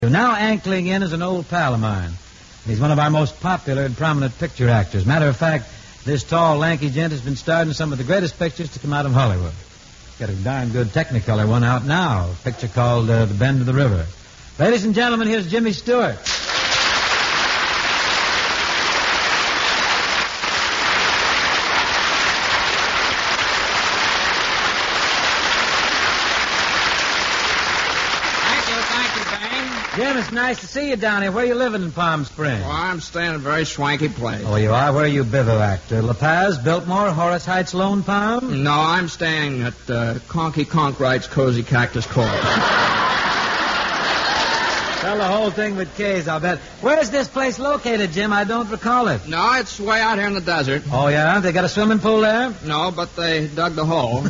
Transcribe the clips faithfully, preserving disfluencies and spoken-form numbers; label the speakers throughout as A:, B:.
A: Now ankling in is an old pal of mine. He's one of our most popular and prominent picture actors. Matter of fact, this tall, lanky gent has been starred in some of the greatest pictures to come out of Hollywood. Got a darn good Technicolor one out now, a picture called uh, The Bend of the River. Ladies and gentlemen, here's Jimmy Stewart. Jim, it's nice to see you down here. Where are you living in Palm Springs?
B: Well, I'm staying in a very swanky place.
A: Oh, you are? Where are you bivouacked? Uh, La Paz, Biltmore, Horace Heights, Lone Palm?
B: No, I'm staying at uh, Conky Conkright's Cozy Cactus Court.
A: Tell the whole thing with K's, I'll bet. Where's this place located, Jim? I don't recall it.
B: No, it's way out here in the desert.
A: Oh, yeah? They got a swimming pool there?
B: No, but they dug the hole.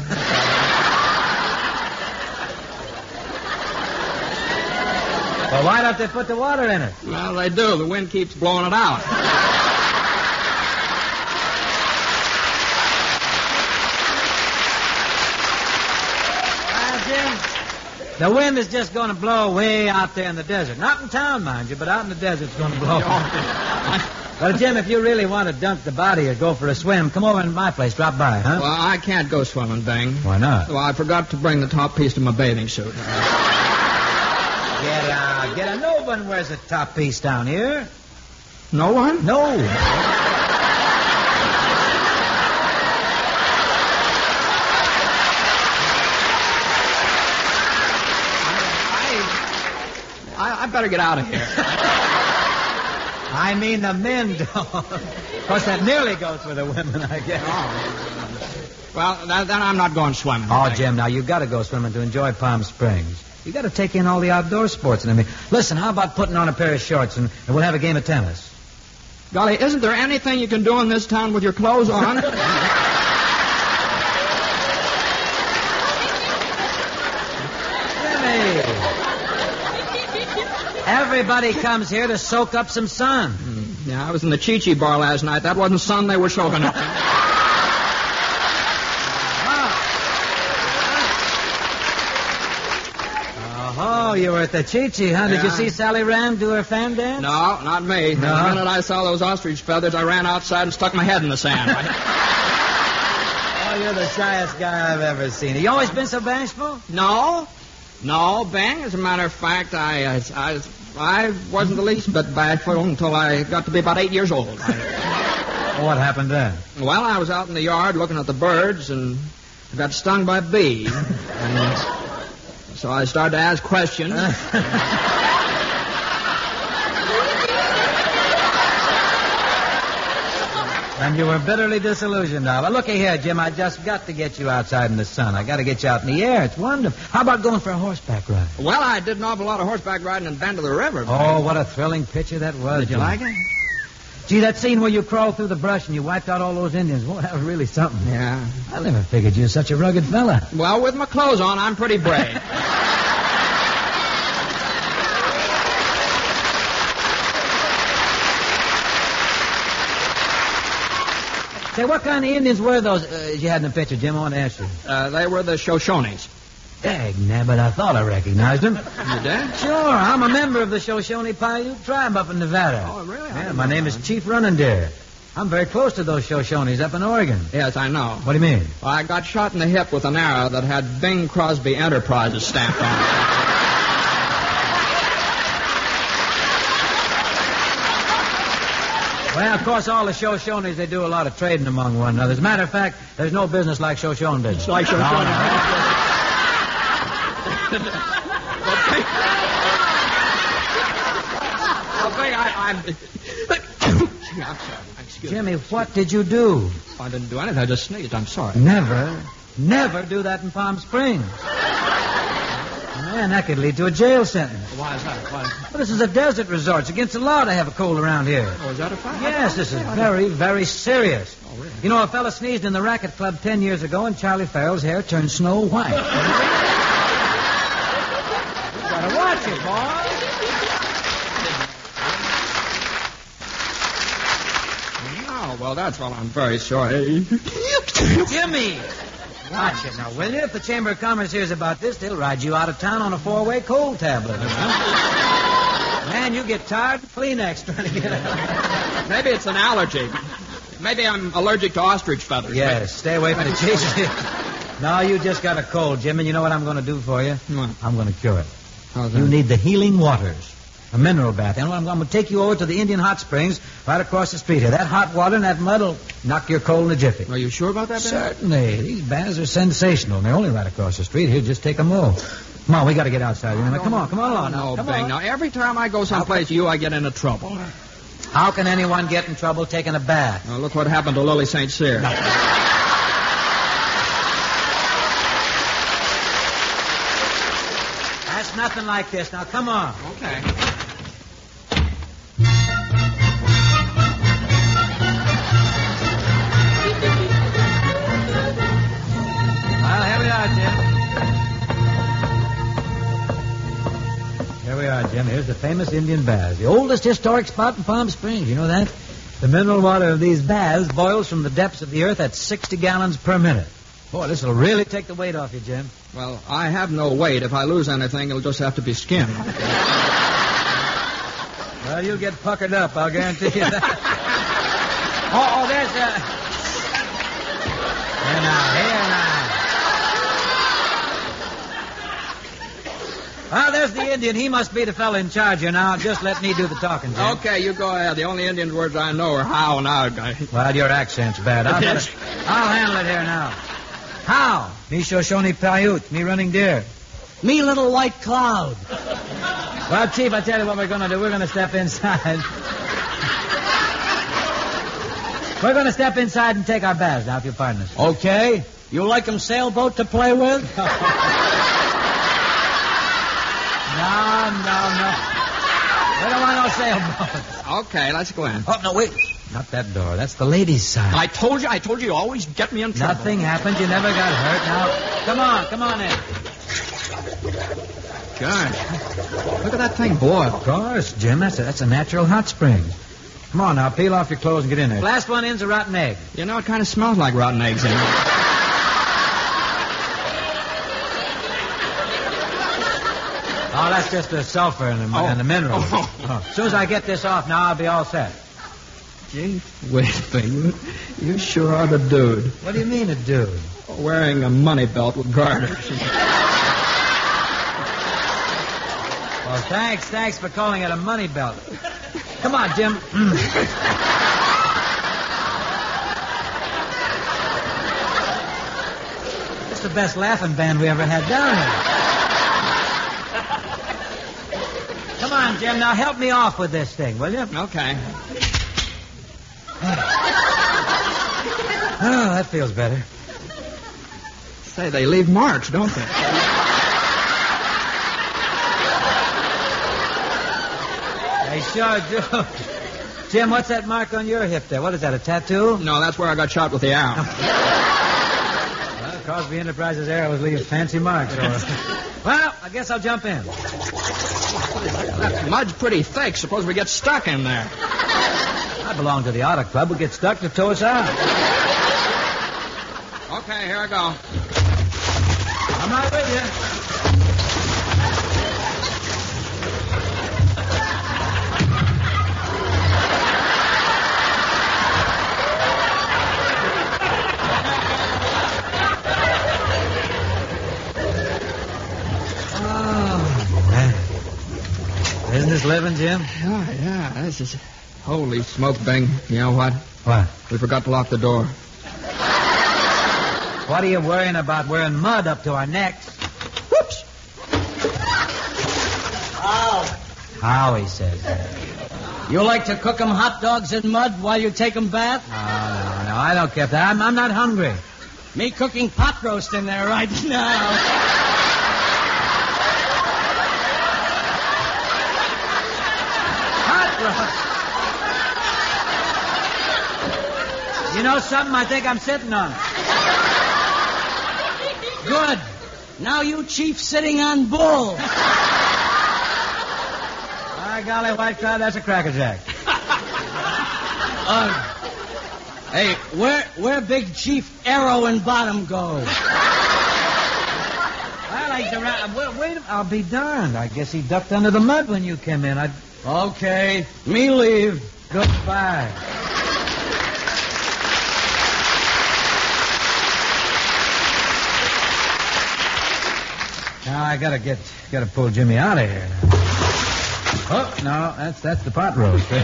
A: Well, why don't they put the water in it?
B: Well, they do. The wind keeps blowing it out.
A: Well, Jim, the wind is just going to blow way out there in the desert. Not in town, mind you, but out in the desert it's going to blow. Well, Jim, if you really want to dunk the body or go for a swim, come over to my place. Drop by, huh?
B: Well, I can't go swimming, Bing.
A: Why not?
B: Well, I forgot to bring the top piece to my bathing suit.
A: Get out, get out. No one wears a top piece down here.
B: No one?
A: No.
B: I, I better get out of here.
A: I mean, the men don't. Of course, that nearly goes for the women, I guess.
B: Oh. Well, then, then I'm not going swimming.
A: Oh, Jim, now you've got to go swimming to enjoy Palm Springs. You got to take in all the outdoor sports. And I mean, listen, how about putting on a pair of shorts and, and we'll have a game of tennis?
B: Golly, isn't there anything you can do in this town with your clothes on?
A: Jimmy! Everybody comes here to soak up some sun.
B: Mm, yeah, I was in the Chi-Chi bar last night. That wasn't sun they were soaking up.
A: Oh, you were at the Chi-Chi, huh? Did
B: Yeah.
A: you see Sally Rand do her fan dance?
B: No, not me.
A: No?
B: The minute I saw those ostrich feathers, I ran outside and stuck my head in the sand.
A: Oh, you're the shyest guy I've ever seen. Have you always been so bashful?
B: No. No, Bang. As a matter of fact, I, I, I, I wasn't the least bit bashful until I got to be about eight years old.
A: Well, what happened then?
B: Well, I was out in the yard looking at the birds and got stung by a bee. And so I started to ask questions.
A: And you were bitterly disillusioned now. Well, looky here, Jim. I just got to get you outside in the sun. I got to get you out in the air. It's wonderful. How about going for a horseback ride?
B: Well, I did an awful lot of horseback riding in Bend of the River.
A: Oh, what a thrilling picture that was.
B: Did you
A: Jim.
B: like it?
A: Gee, that scene where you crawled through the brush and you wiped out all those Indians, well, that was really something.
B: Yeah.
A: I never figured you were such a rugged fella.
B: Well, with my clothes on, I'm pretty brave.
A: Say, what kind of Indians were those uh, you had in the picture, Jim? I want to ask you.
B: Uh, they were the Shoshones.
A: Dagnabbit, I thought I recognized them.
B: You did?
A: Sure, I'm a member of the Shoshone Paiute tribe up in Nevada.
B: Oh, really?
A: Yeah, my name is Chief Running Deer. I'm very close to those Shoshones up in Oregon.
B: Yes, I know.
A: What do you mean?
B: Well, I got shot in the hip with an arrow that had Bing Crosby Enterprises stamped on it.
A: Well, of course, all the Shoshones, they do a lot of trading among one another. As a matter of fact, there's no business like Shoshone business.
B: It's like Shoshone.
A: No, no.
B: Well, Bing, I, I'm... I'm sorry. Excuse
A: Jimmy,
B: me.
A: what did you do?
B: I didn't do anything. I just sneezed. I'm sorry.
A: Never, never do that in Palm Springs. Man, that could lead to a jail sentence.
B: Why is that? Why?
A: Well, this is a desert resort. It's against the law to have a cold around here.
B: Oh, is that a fact?
A: Yes, this is very, very serious.
B: Oh, really?
A: You know, a fella sneezed in the racket club ten years ago, and Charlie Farrell's hair turned snow white. You gotta watch it, boy.
B: Oh, well, that's all. I'm very sorry.
A: Jimmy! Watch it now, will you? If the Chamber of Commerce hears about this, they'll ride you out of town on a four-way cold tablet. you get tired, Kleenex trying to get out.
B: Maybe it's an allergy. Maybe I'm allergic to ostrich feathers.
A: Yes, stay away from the cheese. No, you just got a cold, Jim, and you know what I'm going to do for you?
B: What?
A: I'm going to cure it.
B: How's
A: You
B: that?
A: need the healing waters. A mineral bath. And I'm going to take you over to the Indian Hot Springs right across the street here. That hot water and that mud will knock your cold in a jiffy.
B: Are you sure about that, Ben?
A: Certainly. These baths are sensational. And they're only right across the street here. Just take a move. Come on, we got to get outside. You know? Come on, come on along.
B: No,
A: Come
B: Bing.
A: on.
B: Now, every time I go someplace with you, I get into trouble.
A: How can anyone get in trouble taking a bath?
B: Now, look what happened to Lily Saint Cyr.
A: That's nothing like this. Now, come on.
B: Okay.
A: Well, here we are, Jim. Here we are, Jim. Here's the famous Indian baths. The oldest historic spot in Palm Springs. You know that? The mineral water of these baths boils from the depths of the earth at sixty gallons per minute. Boy, this will really take the weight off you, Jim.
B: Well, I have no weight. If I lose anything, it'll just have to be skin.
A: Well, you'll get puckered up, I'll guarantee you that. oh, oh, there's uh Here now, here now. Well, there's the Indian. He must be the fellow in charge here now. Just let me do the talking, Jim.
B: Okay, you go ahead. The only Indian words I know are how and out, guy.
A: Well, your accent's bad. I'll,
B: Yes.
A: I'll handle it here now. How? Me Shoshone Paiute, me running deer.
C: Me little white cloud.
A: Well, Chief, I tell you what we're going to do. We're going to step inside. We're going to step inside and take our baths now, if you'll pardon us.
C: Okay. You like 'em sailboat to play with?
A: No, no, no. We don't want no sailboats.
B: Okay, let's go in.
A: Oh, no, wait. Not that door. That's the ladies' side.
B: I told you, I told you, you always get me in trouble.
A: Nothing happened. You never got hurt. Now, come on, come on in.
B: Gosh, look at that thing boil.
A: Of course, Jim. That's a, that's a natural hot spring. Come on now, peel off your clothes and get in there. Last one in's a rotten egg.
B: You know, it kind of smells like rotten eggs in here.
A: Oh, that's just the sulfur and the,
B: Oh.
A: and the minerals.
B: Oh.
A: Oh. As soon as I get this off now, I'll be all set.
B: Gee, wait a thing. You, you sure are the dude.
A: What do you mean, a dude?
B: Wearing a money belt with garters.
A: Well, thanks, thanks for calling it a money belt. Come on, Jim. It's the best laughing band we ever had down here. Come on, Jim. Now help me off with this thing, will you?
B: Okay.
A: Oh, that feels better.
B: Say, they leave marks, don't they?
A: They sure do. Jim, what's that mark on your hip there? What is that, a tattoo?
B: No, that's where I got shot with the arrow.
A: Well, Crosby Enterprises arrows leave fancy marks. Or... well, I guess I'll jump in.
B: That mud's pretty thick. Suppose we get stuck in there.
A: I belong to the Auto Club. We'll get stuck to tow us out.
B: Okay, here I go.
A: I'm right with you. Oh, man. Isn't this living, Jim?
B: Yeah, yeah, this is... Holy smoke, Bing. You know what?
A: What?
B: We forgot to lock the door.
A: What are you worrying about? We're in mud up to our necks.
B: Whoops.
C: Oh.
A: How, he says.
C: You like to cook 'em hot dogs in mud while you take 'em bath?
A: No, no, no. I don't care for that. I'm, I'm not hungry.
C: Me cooking pot roast in there right now.
A: Hot roast. You know something? I think I'm sitting on it.
C: Good. Now you chief sitting on bull.
A: By golly, White Cloud, that's a crackerjack.
C: Uh, hey, where where Big Chief Arrow and Bottom go?
A: Well, he's around. Wait, wait, I'll be darned. I guess he ducked under the mud when you came in. I,
C: Okay, me leave.
A: Goodbye. Now I gotta get, gotta pull Jimmy out of here. Oh no, that's that's the pot roast. Wait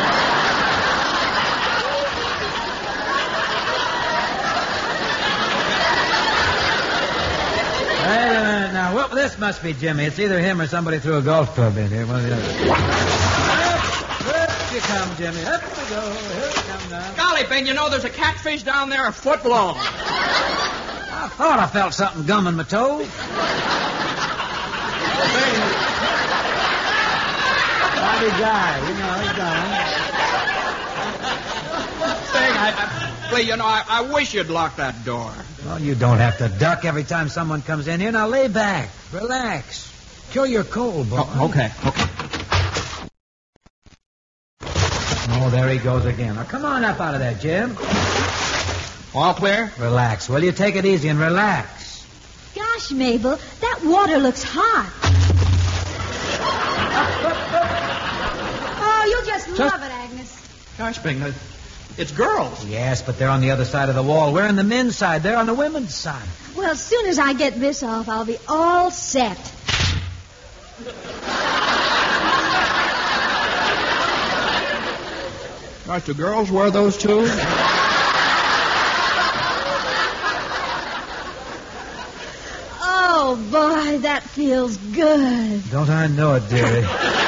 A: a minute now. Well, this must be Jimmy. It's either him or somebody threw a golf club in here. One of the other. Up, up you come, Jimmy. Up we go. Here we come now.
B: Golly, Ben, you know there's a catfish down there a foot long.
A: I thought I felt something gumming my toe. Bobby guy, you know, he's gone.
B: Bing, I, I, please, you know, I, I wish you'd lock that door.
A: Well, you don't have to duck every time someone comes in here. Now lay back, relax, cure your cold, boy.
B: Oh, okay, okay.
A: Oh, there he goes again. Now come on up out of there, Jim.
B: All clear?
A: Relax. Will you take it easy and relax?
D: Gosh, Mabel, that water looks hot. Oh, you'll just,
A: Just-
D: love it, Agnes.
B: Gosh, Bing, uh, it's girls.
A: Yes, but they're on the other side of the wall. We're on the men's side. They're on the women's side.
D: Well, as soon as I get this off, I'll be all set.
B: Gosh, do girls wear those too?
D: Oh, boy, that feels good.
A: Don't I know it, dearie?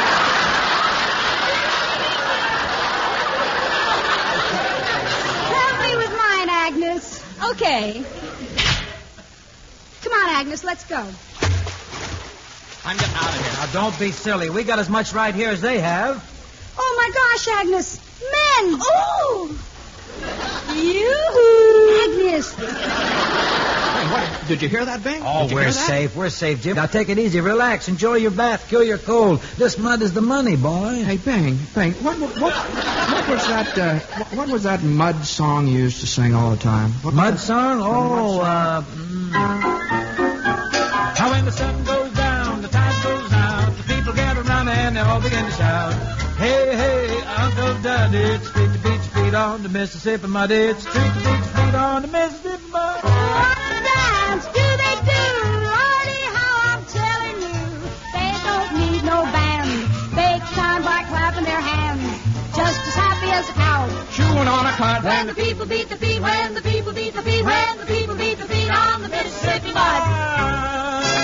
D: Help me with mine, Agnes. Okay. Come on, Agnes, let's go.
B: I'm getting out of here.
A: Now, don't be silly. We got as much right here as they have.
D: Oh, my gosh, Agnes. Men! Oh! Yoo-hoo! Agnes.
B: Hey, what, did you hear that, Bing?
A: Oh,
B: Did you
A: we're
B: hear that?
A: safe. We're safe, Jim. Now, take it easy. Relax. Enjoy your bath. Cure your cold. This mud is the money, boy.
B: Hey, Bing, Bing, what, what, what, what was that, uh, what, what was that mud song you used to sing all the time? What
A: Mud
B: was that?
A: song? Oh,
B: Mud
A: uh... mm. How when the sun goes down, the tide goes out, the people gather around and they all begin to shout. Hey, hey, Uncle Duddy, it's street to beach feet on the Mississippi mud. It's street to beach feet on the Mississippi mud.
D: What dance do they do? Lordy, how I'm telling you. They don't need no band. They shine by clapping their hands. Just as happy as a cow.
B: Chewing on a cud.
D: When the people beat the feet, when the people beat the feet, when the people beat the feet on the Mississippi mud.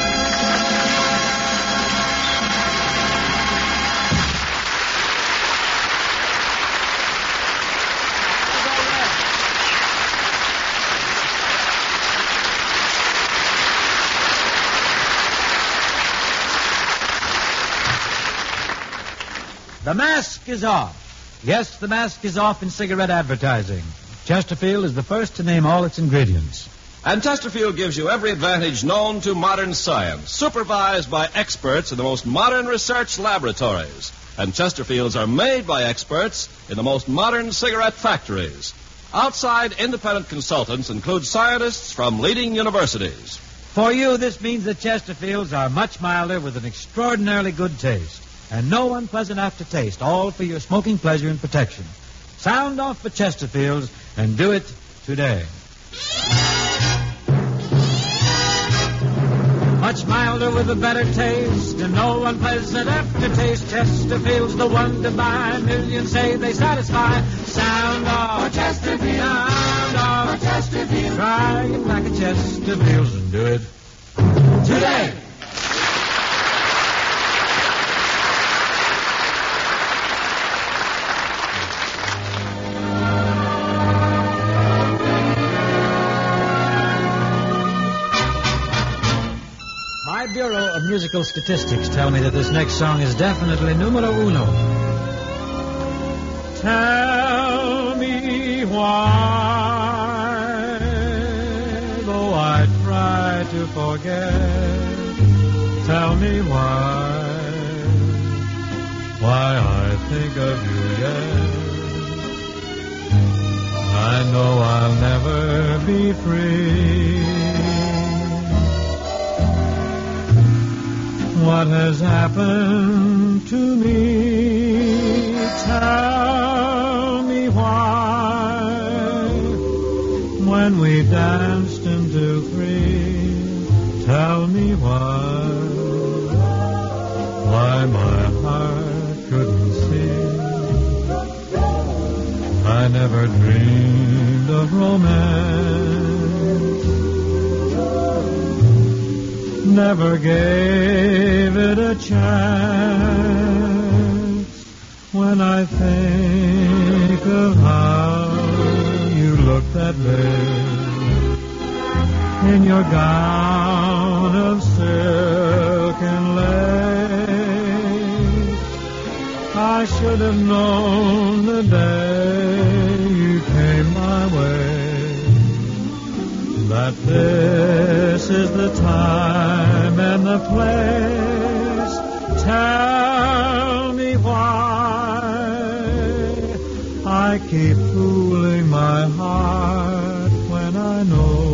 A: The mask is off. Yes, the mask is off in cigarette advertising. Chesterfield is the first to name all its ingredients.
E: And Chesterfield gives you every advantage known to modern science, supervised by experts in the most modern research laboratories. And Chesterfields are made by experts in the most modern cigarette factories. Outside independent consultants include scientists from leading universities.
A: For you, this means that Chesterfields are much milder with an extraordinarily good taste. And no unpleasant aftertaste, all for your smoking pleasure and protection. Sound off for Chesterfields and do it today. Much milder with a better taste and no unpleasant aftertaste. Chesterfield's the one to buy. Millions say they satisfy. Sound off for Chesterfield. Sound off for Chesterfield. Try it like a Chesterfield's and do it today. My Bureau of Musical Statistics tell me that this next song is definitely numero uno. Tell me why, though I try to forget, tell me why, why I think of you yet. I know I'll never be free. What has happened to me? we danced into three. Tell me why, why my heart couldn't see. I never dreamed of romance, never gave it a chance. When I think of how you looked that day in your gown of silk and lace, I should have known the day you came my way that this is the time and the place. Tell me why I keep fooling my heart when I know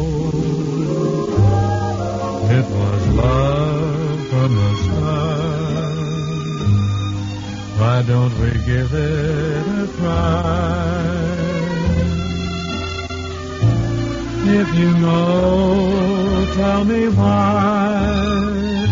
A: it was love from the start. Why don't we give it a try? If you know, tell me why.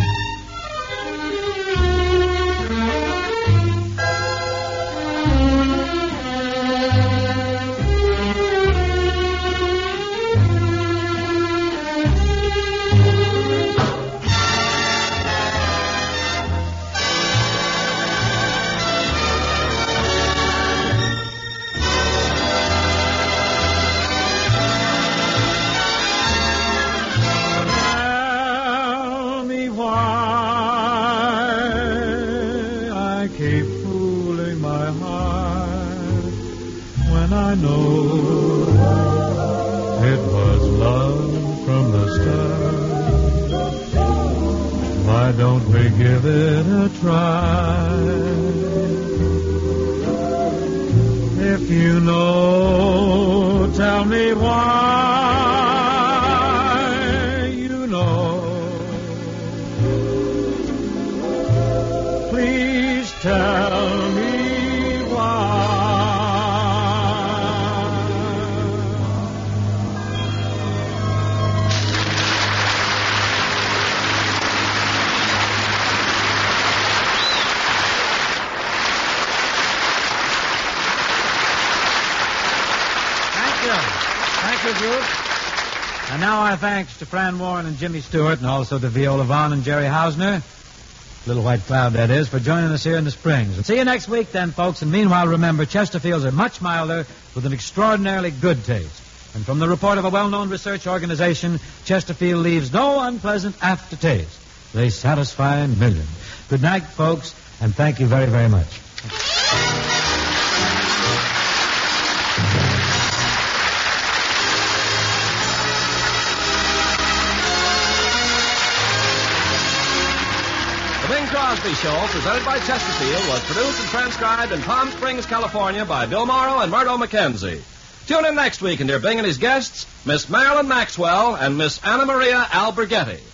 A: Keep fooling my heart when I know it was love from the start. Why don't we give it a try? If you know, tell me why. You know. Please tell me why. Thank you. Thank you, Bruce. And now our thanks to Fran Warren and Jimmy Stewart, and also to Viola Vaughn and Jerry Hausner. Little White Cloud, that is, for joining us here in the Springs. And see you next week then, folks. And meanwhile, remember, Chesterfields are much milder with an extraordinarily good taste. And from the report of a well-known research organization, Chesterfield leaves no unpleasant aftertaste. They satisfy millions. Good night, folks, and thank you very, very much.
E: The Bing Crosby Show, presented by Chesterfield, was produced and transcribed in Palm Springs, California by Bill Morrow and Murdo McKenzie. Tune in next week and hear Bing and his guests, Miss Marilyn Maxwell and Miss Anna Maria Alberghetti.